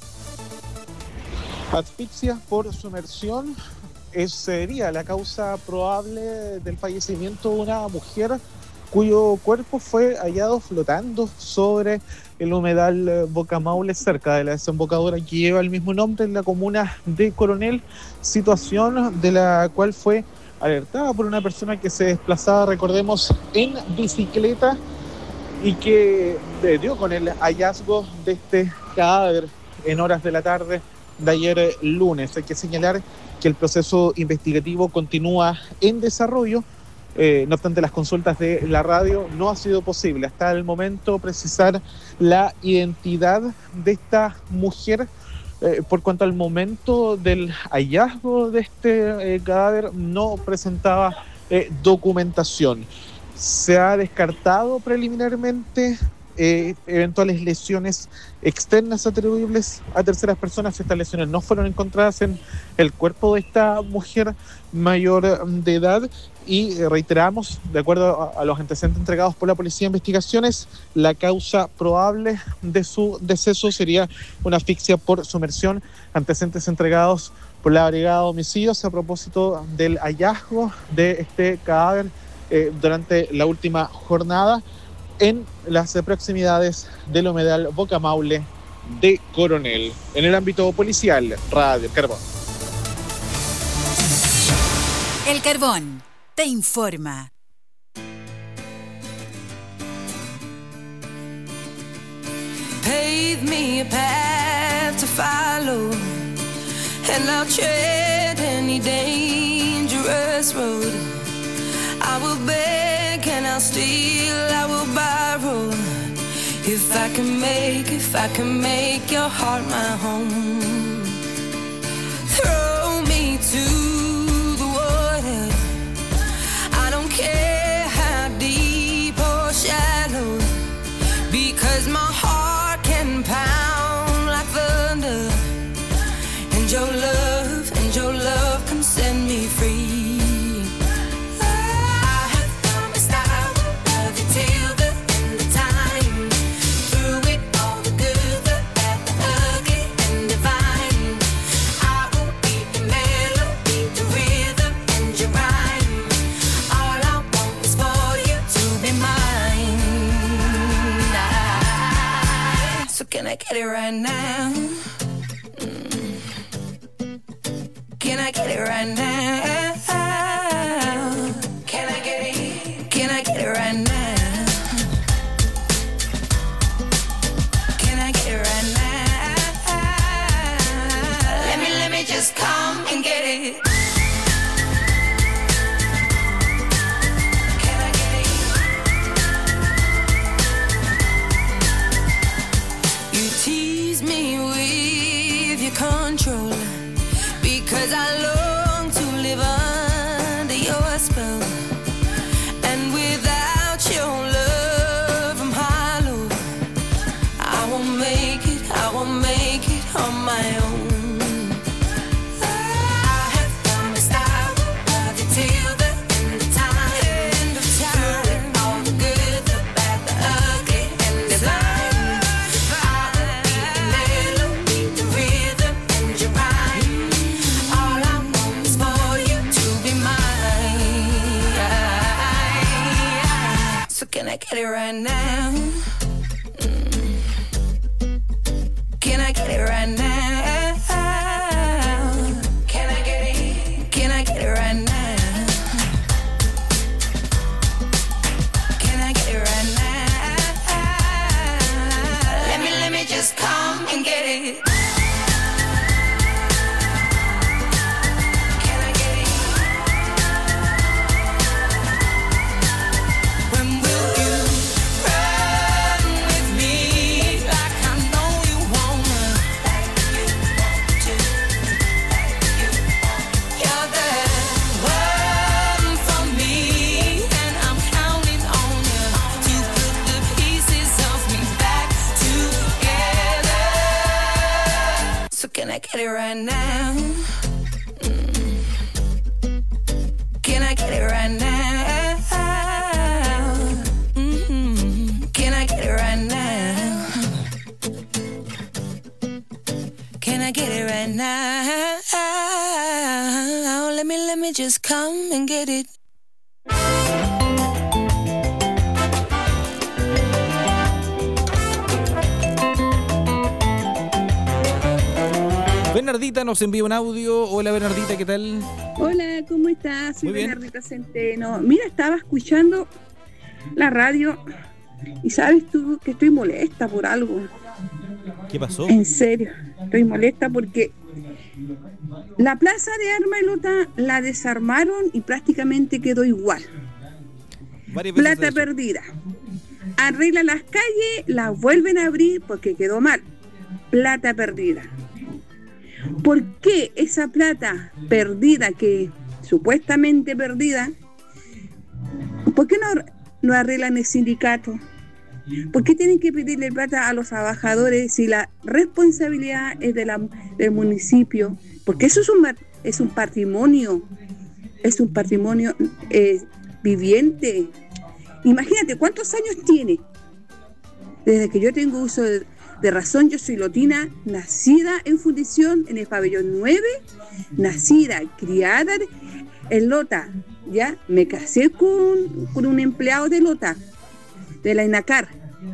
Asfixia por sumersión es, sería la causa probable del fallecimiento de una mujer cuyo cuerpo fue hallado flotando sobre el humedal Boca Maule, cerca de la desembocadura que lleva el mismo nombre en la comuna de Coronel, situación de la cual fue alertada por una persona que se desplazaba, recordemos, en bicicleta y que dio con el hallazgo de este cadáver en horas de la tarde de ayer lunes. Hay que señalar que el proceso investigativo continúa en desarrollo. Eh, no obstante, las consultas de la radio no ha sido posible hasta el momento precisar la identidad de esta mujer. Eh, por cuanto al momento del hallazgo de este eh, cadáver no presentaba eh, documentación. Se ha descartado preliminarmente eh, eventuales lesiones externas atribuibles a terceras personas. Estas lesiones no fueron encontradas en el cuerpo de esta mujer mayor de edad y eh, reiteramos, de acuerdo a, a los antecedentes entregados por la Policía de Investigaciones, la causa probable de su deceso sería una asfixia por sumersión, antecedentes entregados por la Brigada de Homicidios a propósito del hallazgo de este cadáver eh, durante la última jornada en las proximidades del humedal Boca Maule de Coronel. En el ámbito policial, Radio El Carbón. El Carbón te informa. Pave me a path to follow, and I'll tread any dangerous road. I will beg and I'll steal, I will borrow. If I can make, if I can make your heart my home. Throw me to the water, I don't care how deep or shallow, because my heart can pound like thunder, and your love, and your love can set me free. Can I get it right now? Mm. Can I get it right now? Can I get it? Can I get it right now? Can I get it right now? Let me, let me just come and get it. Tease me with your control, because I long to live under your spell, and without your love I'm hollow. I won't make it, I won't make it on my own. I have promised I will love you till the end of time, end of time. Through all the good, the bad, the ugly, and the blind. Real can I get it right now? Mm. Can I get it right now? Can I get it? Can I get it right now? Can I get it right now? Let me, let me just come and get it. Can I get it right now? Mm. Can I get it right now? Mm-hmm. Can I get it right now? Can I get it right now? Let me, let me just come and get it. Bernardita nos envía un audio. Hola Bernardita, ¿qué tal? Hola, ¿cómo estás? Soy Muy bien. Bernardita Centeno. Mira, estaba escuchando la radio y sabes tú que estoy molesta por algo. ¿Qué pasó? En serio, estoy molesta porque la plaza de Arma y Lota la desarmaron y prácticamente quedó igual. Varias veces Plata eso. perdida. Arreglan las calles, las vuelven a abrir porque quedó mal. Plata perdida. ¿Por qué esa plata perdida, que supuestamente perdida, por qué no, no arreglan el sindicato? ¿Por qué tienen que pedirle plata a los trabajadores si la responsabilidad es de la, del municipio? Porque eso es un, es un patrimonio, es un patrimonio eh, viviente. Imagínate, ¿cuántos años tiene? Desde que yo tengo uso de... De razón, yo soy lotina, nacida en fundición en el pabellón nueve, nacida, criada en Lota, ¿ya? Me casé con, con un empleado de Lota, de la INACAR,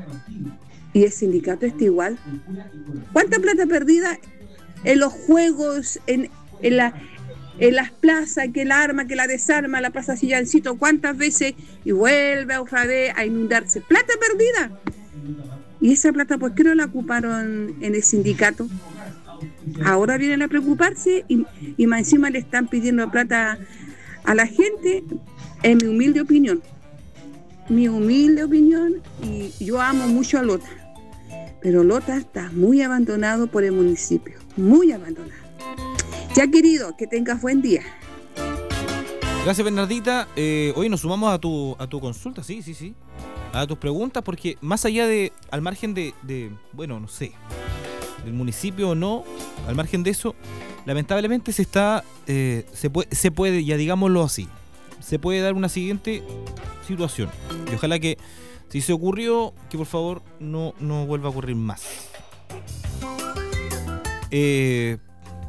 y el sindicato está igual. ¿Cuánta plata perdida en los juegos, en, en, la, en las plazas, que la arma, que la desarma, la plaza Sillancito, cuántas veces, y vuelve otra vez a inundarse? ¡Plata perdida! ¿Y esa plata por qué no la ocuparon en el sindicato? Ahora vienen a preocuparse y, y más encima le están pidiendo plata a la gente, en mi humilde opinión. Mi humilde opinión, y yo amo mucho a Lota, pero Lota está muy abandonado por el municipio, muy abandonado. Ya, querido, que tengas buen día. Gracias Bernardita. Eh, hoy nos sumamos a tu, a tu consulta, sí, sí, sí. A tus preguntas, porque más allá de, al margen de, de, bueno, no sé, del municipio o no, al margen de eso, lamentablemente se está, eh, se puede, se puede, ya digámoslo así, se puede dar una siguiente situación. Y ojalá que, si se ocurrió, que por favor no, no vuelva a ocurrir más. Eh,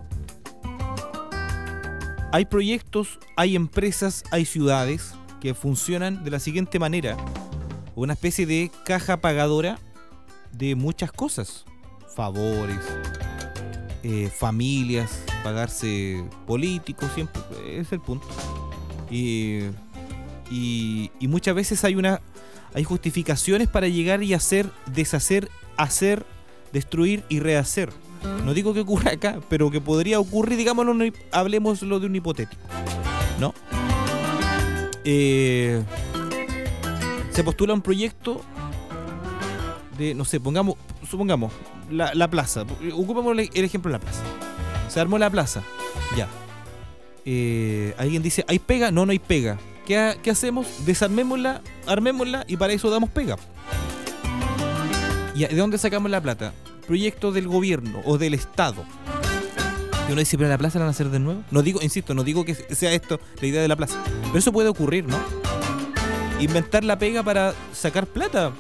hay proyectos, hay empresas, hay ciudades que funcionan de la siguiente manera. Una especie de caja pagadora de muchas cosas. Favores, eh, familias, pagarse políticos, siempre, ese es el punto. Y, y, y muchas veces hay una hay justificaciones para llegar y hacer, deshacer, hacer, destruir y rehacer. No digo que ocurra acá, pero que podría ocurrir, digámoslo, hablemoslo de un hipotético, ¿no? Eh... Se postula un proyecto de, no sé, pongamos, supongamos, la, la plaza. Ocupamos el ejemplo de la plaza. Se armó la plaza, ya. Eh, alguien dice, ¿hay pega? No, no hay pega. ¿Qué, qué hacemos? Desarmémosla, armémosla y para eso damos pega. ¿Y de dónde sacamos la plata? Proyectos del gobierno o del Estado. Y uno dice, ¿pero la plaza la van a hacer de nuevo? No digo, insisto, no digo que sea esto la idea de la plaza. Pero eso puede ocurrir, ¿no? Inventar la pega para sacar plata.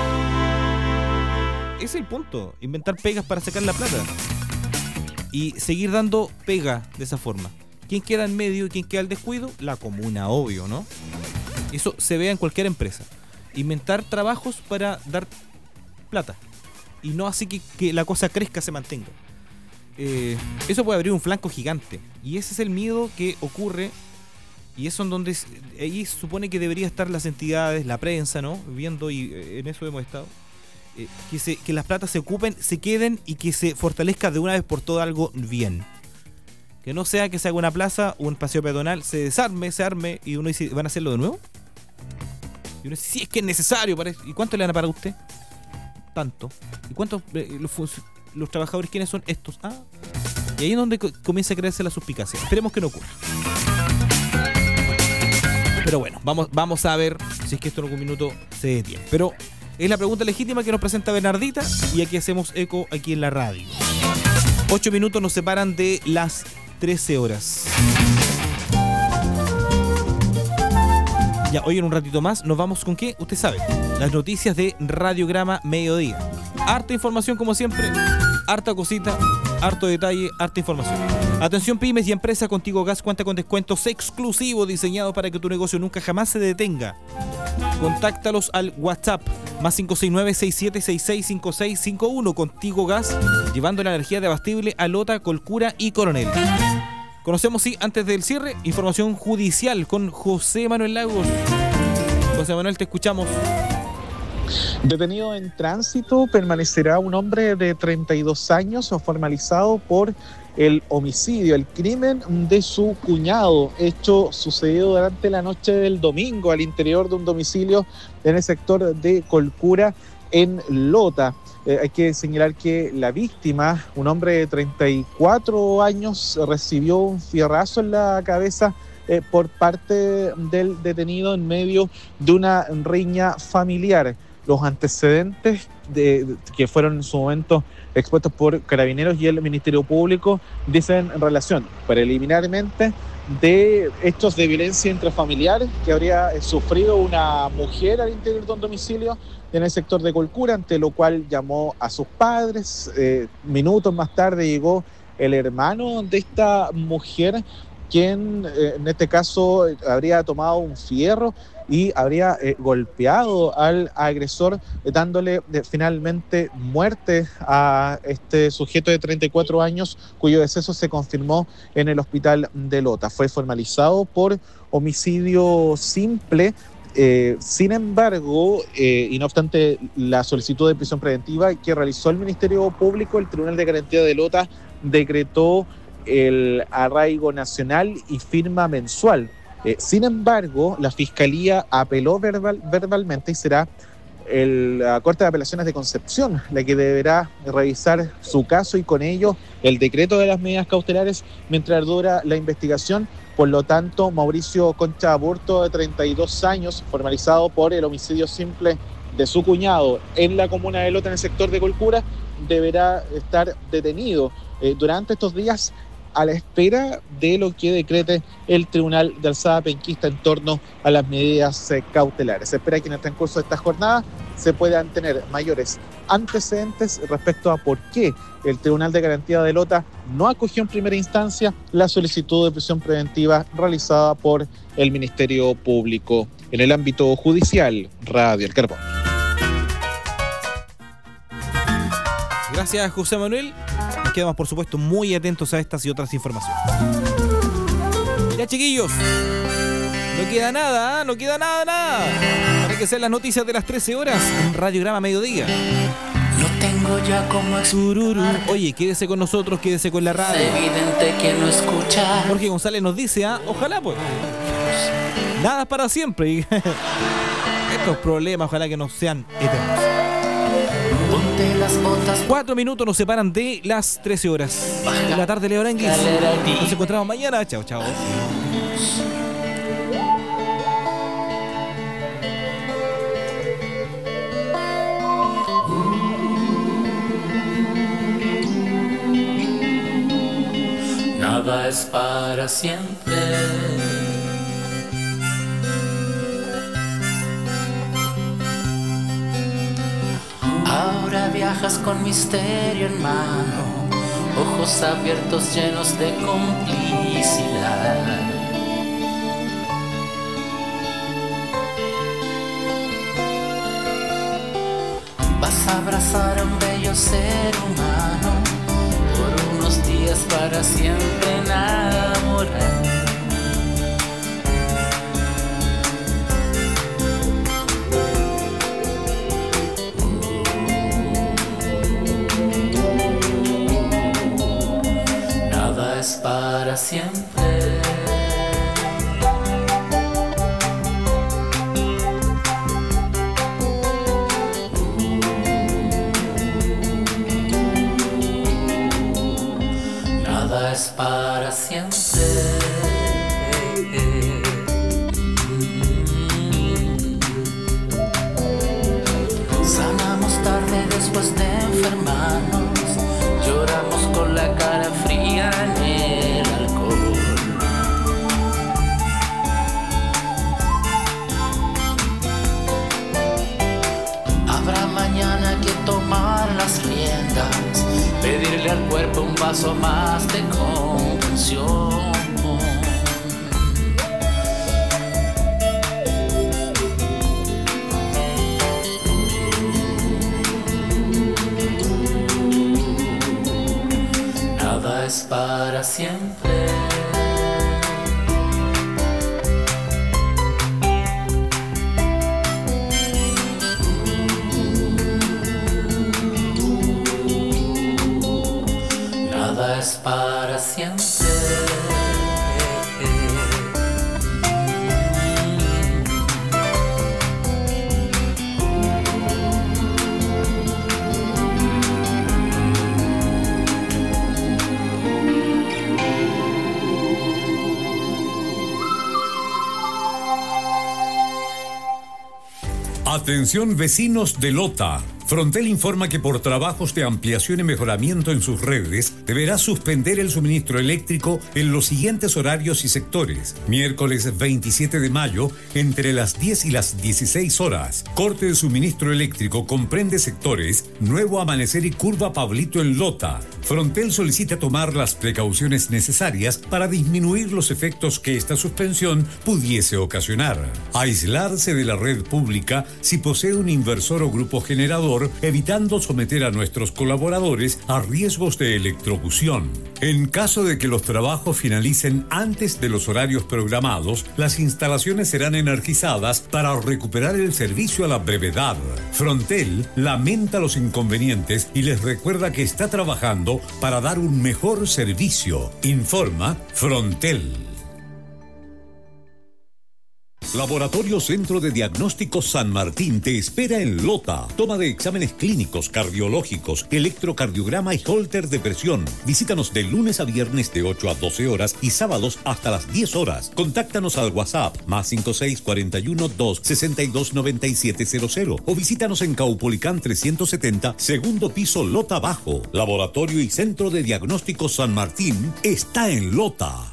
Ese es el punto. Inventar pegas para sacar la plata. Y seguir dando pega de esa forma. ¿Quién queda en medio y quién queda al descuido? La comuna, obvio, ¿no? Eso se ve en cualquier empresa. inventar trabajos para dar plata. Y no así que, que la cosa crezca, se mantenga. Eh, eso puede abrir un flanco gigante. Y ese es el miedo que ocurre. Y eso en donde ahí se supone que debería estar las entidades, la prensa, ¿no? Viendo, y eh, en eso hemos estado. Eh, que, se, que las platas se ocupen, se queden y que se fortalezca de una vez por todas algo bien. Que no sea que se haga una plaza, un paseo peatonal, se desarme, se arme y uno dice, ¿van a hacerlo de nuevo? Y uno dice, sí, es que es necesario. Para ¿Y cuánto le van a pagar a usted? Tanto. ¿Y cuántos eh, los, los trabajadores quiénes son estos? Ah. Y ahí es donde co- comienza a crearse la suspicacia. Esperemos que no ocurra. Pero bueno, vamos, vamos a ver si es que esto en algún minuto se detiene. Pero es la pregunta legítima que nos presenta Bernardita y aquí hacemos eco aquí en la radio. Ocho minutos nos separan de las trece horas. Ya, hoy en un ratito más nos vamos con ¿qué? Usted sabe, las noticias de Radiograma Mediodía. Harta información como siempre, harta cosita, harto detalle, harta información. Atención pymes y empresas, Contigo Gas cuenta con descuentos exclusivos diseñados para que tu negocio nunca jamás se detenga. Contáctalos al WhatsApp más cinco seis nueve, seis siete seis seis, cinco seis cinco uno. Contigo Gas, llevando la energía de abastible a Lota, Colcura y Coronel. Conocemos, sí, antes del cierre, información judicial con José Manuel Lagos. José Manuel, te escuchamos. Detenido en tránsito permanecerá un hombre de treinta y dos años formalizado por el homicidio, el crimen de su cuñado, hecho sucedido durante la noche del domingo al interior de un domicilio en el sector de Colcura, en Lota. Eh, hay que señalar que la víctima, un hombre de treinta y cuatro años, recibió un fierrazo en la cabeza eh, por parte del detenido en medio de una riña familiar. Los antecedentes de, de, que fueron en su momento expuestos por Carabineros y el Ministerio Público dicen en relación preliminarmente de hechos de violencia intrafamiliar que habría eh, sufrido una mujer al interior de un domicilio en el sector de Colcura, ante lo cual llamó a sus padres. Eh, minutos más tarde llegó el hermano de esta mujer, quien eh, en este caso habría tomado un fierro y habría eh, golpeado al agresor, eh, dándole eh, finalmente muerte a este sujeto de treinta y cuatro años, cuyo deceso se confirmó en el hospital de Lota. Fue formalizado por homicidio simple. Eh, sin embargo, eh, y no obstante la solicitud de prisión preventiva que realizó el Ministerio Público, el Tribunal de Garantía de Lota decretó el arraigo nacional y firma mensual. Eh, sin embargo, la Fiscalía apeló verbal, verbalmente y será el, la Corte de Apelaciones de Concepción la que deberá revisar su caso y con ello el decreto de las medidas cautelares mientras dura la investigación. Por lo tanto, Mauricio Concha Aburto, de treinta y dos años, formalizado por el homicidio simple de su cuñado en la comuna de Lota, en el sector de Colcura, deberá estar detenido eh, durante estos días a la espera de lo que decrete el Tribunal de Alzada Penquista en torno a las medidas eh, cautelares. Se espera que en el transcurso de esta jornada se puedan tener mayores antecedentes respecto a por qué el Tribunal de Garantía de Lota no acogió en primera instancia la solicitud de prisión preventiva realizada por el Ministerio Público en el ámbito judicial. Radio El Carbón. Gracias, José Manuel. Nos quedamos, por supuesto, muy atentos a estas y otras informaciones. Ya, chiquillos, no queda nada, ¿eh? no queda nada, nada. Para que sean las noticias de las trece horas en Radiograma Mediodía. No tengo ya como explicar. Oye, quédese con nosotros, quédese con la radio. Es evidente que no escuchar. Jorge González nos dice, ¿ah? Ojalá, pues. Nada para siempre. Estos problemas, ojalá que no sean eternos. Ponte las botas. Cuatro minutos nos separan de las trece horas de la tarde, Leo Aranguis. Nos encontramos mañana. Chao, chao. Nada es para siempre. Ahora viajas con misterio en mano, ojos abiertos llenos de complicidad. Vas a abrazar a un bello ser humano por unos días para siempre enamorar. Nada es para siempre. Es para siempre. Sanamos tarde después de enfermarnos, lloramos con la cara fría en el alcohol. Habrá mañana que tomar las riendas, pedirle al cuerpo un vaso más de comprensión. Nada es para siempre. Nada es para siempre. Atención vecinos de Lota. Frontel informa que por trabajos de ampliación y mejoramiento en sus redes deberá suspender el suministro eléctrico en los siguientes horarios y sectores. Miércoles veintisiete de mayo, entre las diez y las dieciséis horas. Corte de suministro eléctrico comprende sectores Nuevo Amanecer y Curva Pablito en Lota. Frontel solicita tomar las precauciones necesarias para disminuir los efectos que esta suspensión pudiese ocasionar. Aislarse de la red pública si posee un inversor o grupo generador, evitando someter a nuestros colaboradores a riesgos de electrocución. En caso de que los trabajos finalicen antes de los horarios programados, las instalaciones serán energizadas para recuperar el servicio a la brevedad. Frontel lamenta los inconvenientes y les recuerda que está trabajando para dar un mejor servicio. Informa Frontel. Laboratorio Centro de Diagnóstico San Martín te espera en Lota. Toma de exámenes clínicos, cardiológicos, electrocardiograma y holter de presión. Visítanos de lunes a viernes de ocho a doce horas y sábados hasta las diez horas. Contáctanos al WhatsApp más cinco seis cuatro uno dos seis dos nueve siete cero cero o visítanos en Caupolicán trescientos setenta, segundo piso, Lota Bajo. Laboratorio y Centro de Diagnóstico San Martín está en Lota.